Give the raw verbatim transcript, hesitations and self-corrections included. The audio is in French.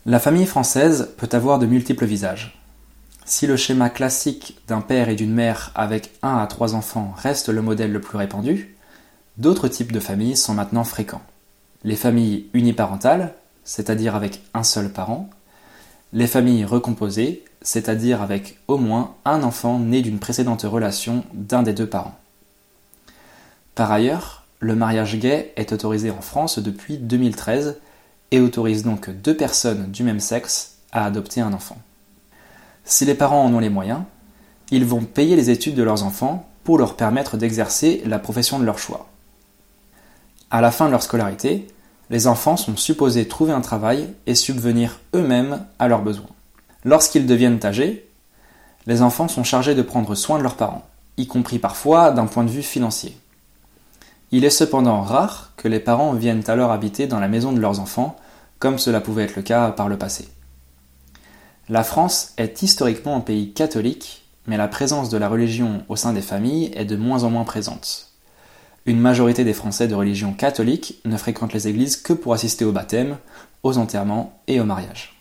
La famille française peut avoir de multiples visages. Si le schéma classique d'un père et d'une mère avec un à trois enfants reste le modèle le plus répandu, d'autres types de familles sont maintenant fréquents. Les familles uniparentales, c'est-à-dire avec un seul parent, les familles recomposées, c'est-à-dire avec au moins un enfant né d'une précédente relation d'un des deux parents. Par ailleurs, le mariage gay est autorisé en France depuis deux mille treize et autorise donc deux personnes du même sexe à adopter un enfant. Si les parents en ont les moyens, ils vont payer les études de leurs enfants pour leur permettre d'exercer la profession de leur choix. À la fin de leur scolarité, les enfants sont supposés trouver un travail et subvenir eux-mêmes à leurs besoins. Lorsqu'ils deviennent âgés, les enfants sont chargés de prendre soin de leurs parents, y compris parfois d'un point de vue financier. Il est cependant rare que les parents viennent alors habiter dans la maison de leurs enfants, comme cela pouvait être le cas par le passé. La France est historiquement un pays catholique, mais la présence de la religion au sein des familles est de moins en moins présente. Une majorité des Français de religion catholique ne fréquentent les églises que pour assister au baptême, aux enterrements et au mariage.